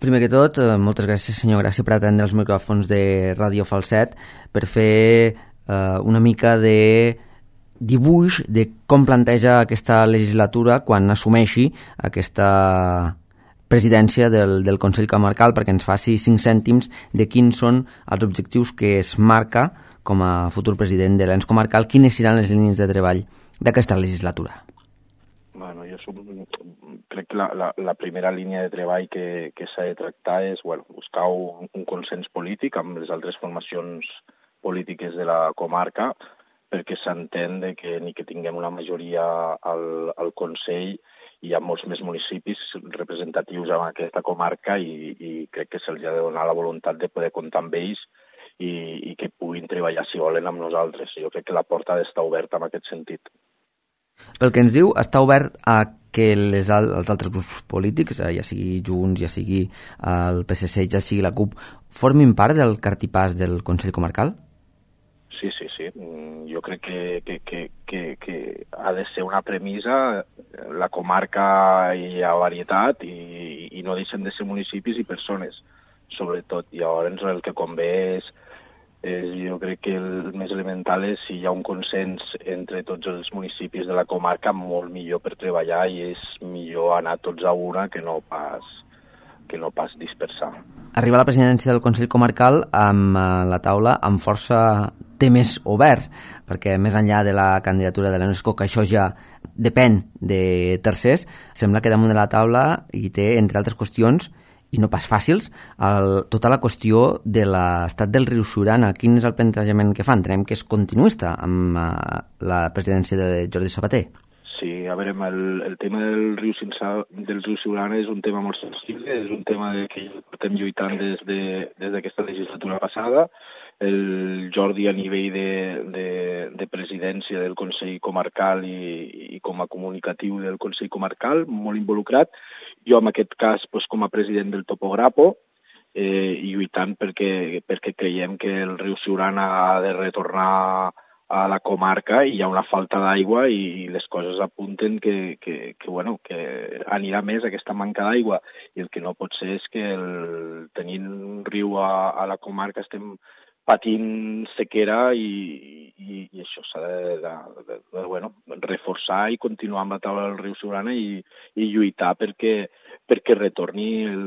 Primer que tot, moltes gràcies, senyor Gràcia, per atendre els micròfons de Ràdio Falset, per fer una mica de dibuix de com planteja aquesta legislatura quan assumeixi aquesta presidència del Consell Comarcal, perquè ens faci 5 cèntims de quins són els objectius que es marca com a futur president de l'ens comarcal, quines seran les línies de treball d'aquesta legislatura. Bueno, crec que la primera línia de treball que s'ha de tractar és buscar un consens polític amb les altres formacions polítiques de la comarca, perquè s'entén que ni que tinguem una majoria al Consell hi ha molts més municipis representatius en aquesta comarca i crec que se'ls ha de donar la voluntat de poder comptar amb ells i que puguin treballar, si volen, amb nosaltres. Jo crec que la porta ha d'estar oberta en aquest sentit. Pel que ens diu, està obert a que els altres grups polítics, ja sigui Junts, ja sigui el PSC, ja sigui la CUP, formin part del cartipàs del Consell Comarcal? Sí. Jo crec que ha de ser una premissa. La comarca hi ha varietat i no deixen de ser municipis i persones, sobretot. Llavors el que convé és jo crec que el més elemental és si hi ha un consens entre tots els municipis de la comarca, molt millor per treballar i és millor anar tots a una que no pas dispersar. Arribar a la presidència del Consell Comarcal amb la taula amb força temes oberts, perquè més enllà de la candidatura de l'UNESCO, que això ja depèn de tercers, sembla que damunt de la taula hi té, entre altres qüestions, i no pas fàcils, tota la qüestió de l'estat del riu Siurana. Quin és el plantejament que fan? Entenem que és continuista amb la presidència de Jordi Sabater. Sí, a veure, el tema del riu Siurana és un tema molt sensible, és un tema que portem lluitant des d'aquesta legislatura passada. El Jordi, a nivell de presidència del Consell Comarcal i com a comunicatiu del Consell Comarcal, molt involucrat. Jo, en aquest cas, com a president del Topograpo, lluitant perquè creiem que el riu Siurana ha de retornar a la comarca i hi ha una falta d'aigua i les coses apunten que anirà més aquesta manca d'aigua. I el que no pot ser és que tenint un riu a la comarca estem patint sequera i això s'ha de reforçar i continuar amb la taula del riu Siurana i lluitar perquè retorni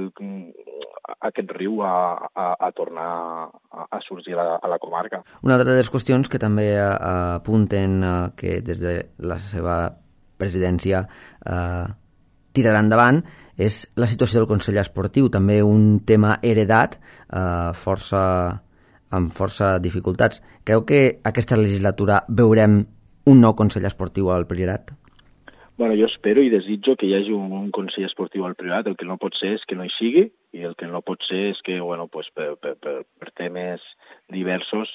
aquest riu a tornar a sorgir a la comarca. Una altra de les qüestions que també apunten que des de la seva presidència tirarà endavant és la situació del Consell Esportiu, també un tema heredat amb força dificultats. Creu que aquesta legislatura veurem un nou Consell Esportiu al Priorat? Bueno, jo espero i desitjo que hi hagi un Consell Esportiu al Priorat. El que no pot ser és que no hi sigui i el que no pot ser és que per temes diversos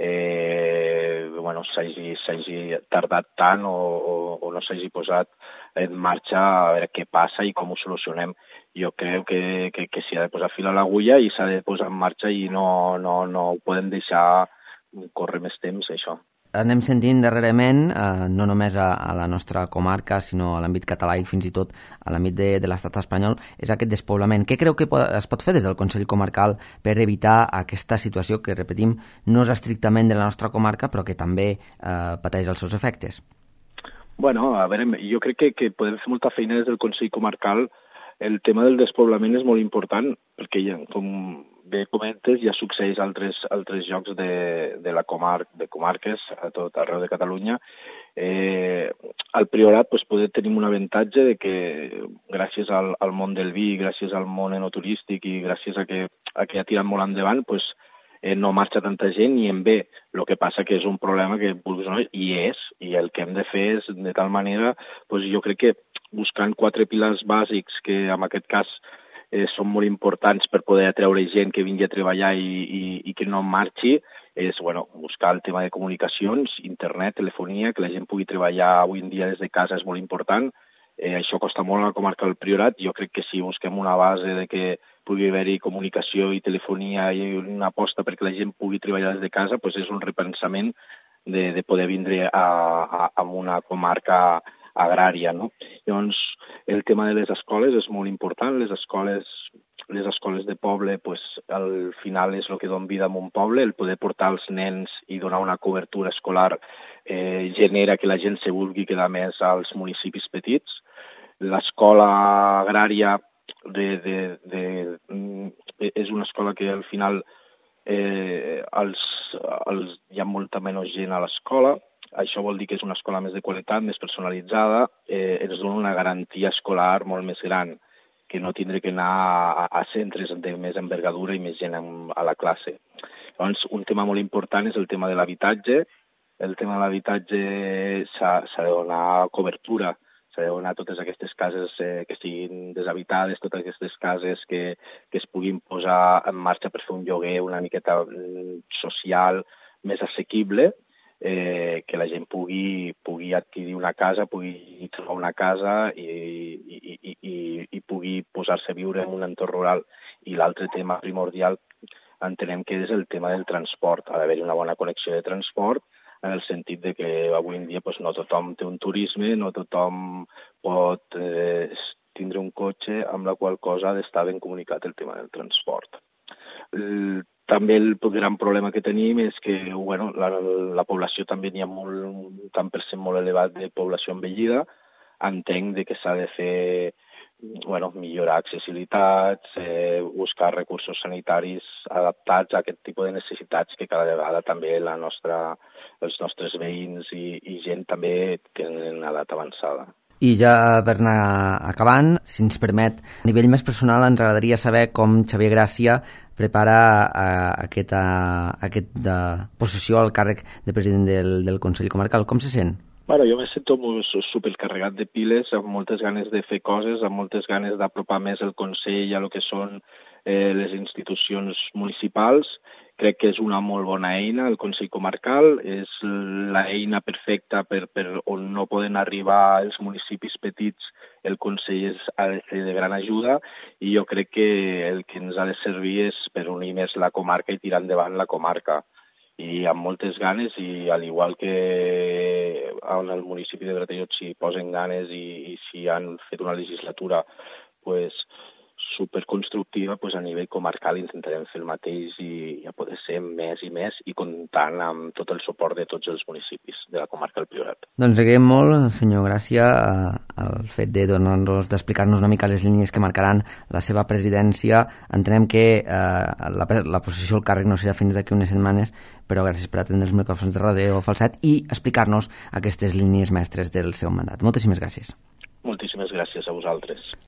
s'hagi tardat tant o no s'hagi posat en marxa a veure què passa i com ho solucionem. Jo crec que s'hi ha de posar fil a l'agulla i s'ha de posar en marxa i no ho podem deixar córrer més temps, això. Anem sentint darrerament, no només a la nostra comarca, sinó a l'àmbit català i fins i tot a l'àmbit de l'estat espanyol, és aquest despoblament. Què creu que es pot fer des del Consell Comarcal per evitar aquesta situació que, repetim, no és estrictament de la nostra comarca, però que també pateix els seus efectes? Bueno, a veure, jo crec que podem fer molta feina des del Consell Comarcal. El tema del despoblament és molt important, perquè, com bé comentes, ja succeeix a altres llocs de comarques a tot arreu de Catalunya. Al Priorat tenim un avantatge de que gràcies al món del vi, gràcies al món enoturístic i gràcies a que ha tirat molt endavant, no marxa tanta gent i en ve. El que passa que és un problema que i el que hem de fer és, de tal manera, jo crec que buscant 4 pilars bàsics que en aquest cas són molt importants per poder atreure gent que vingui a treballar i que no marxi, és buscar el tema de comunicacions, internet, telefonia, que la gent pugui treballar avui en dia des de casa és molt important. Això costa molt a la comarca del Priorat. Jo crec que si busquem una base de que pugui haver-hi comunicació i telefonia i una aposta perquè la gent pugui treballar des de casa, és un repensament de poder vindre a una comarca agrària, no? Llavors, el tema de les escoles és molt important. Les escoles les escoles de poble, al final és el que dona vida a un poble, el poder portar els nens i donar una cobertura escolar genera que la gent se vulgui quedar més als municipis petits. L'escola agrària és una escola que al final hi ha molta menys gent a l'escola. Això vol dir que és una escola més de qualitat, més personalitzada, ens dona una garantia escolar molt més gran, que no tindré que anar a centres de més envergadura i més gent a la classe. Llavors, un tema molt important és el tema de l'habitatge. El tema de l'habitatge s'ha de donar cobertura, s'ha de donar totes aquestes cases que siguin deshabitades, totes aquestes cases que es puguin posar en marxa per fer un lloguer una miqueta social, més assequible, que la gent pugui adquirir una casa, pugui trobar una casa i pugui posar-se a viure en un entorn rural. I l'altre tema primordial entenem que és el tema del transport. Ha d'haver una bona connexió de transport, en el sentit de que avui en dia no tothom té un turisme, no tothom pot tindre un cotxe, amb la qual cosa ha d'estar ben comunicat el tema del transport. També el gran problema que tenim és que la població també hi ha un tant per cent molt elevat de població envellida. Entenc que s'ha de fer millorar accessibilitats, buscar recursos sanitaris adaptats a aquest tipus de necessitats que cada vegada també els nostres veïns i gent també tenen edat avançada. I ja per anar acabant, si ens permet, a nivell més personal ens agradaria saber com Xavier Gràcia prepara aquesta possessió al càrrec de president del Consell Comarcal. Com se sent? Jo me sento supercarregat de piles, amb moltes ganes de fer coses, amb moltes ganes d'apropar més el Consell a el que són les institucions municipals. Crec que és una molt bona eina, el Consell Comarcal, és l'eina perfecta per on no poden arribar els municipis petits, el Consell ha de ser de gran ajuda i jo crec que el que ens ha de servir és per unir més la comarca i tirar endavant la comarca. I amb moltes ganes, i al igual que en el municipi de Gratallops si posen ganes i si han fet una legislatura superconstructiva, a nivell comarcal intentarem fer el mateix i a poder ser més i més i comptant amb tot el suport de tots els municipis de la comarca del Priorat. Doncs agraïm molt, senyor Gràcia, el fet d'explicar-nos una mica les línies que marcaran la seva presidència. Entenem que la possessió al càrrec no serà fins d'aquí unes setmanes, però gràcies per atendre els micròfons de Ràdio Falset i explicar-nos aquestes línies mestres del seu mandat. Moltíssimes gràcies. Moltíssimes gràcies a vosaltres.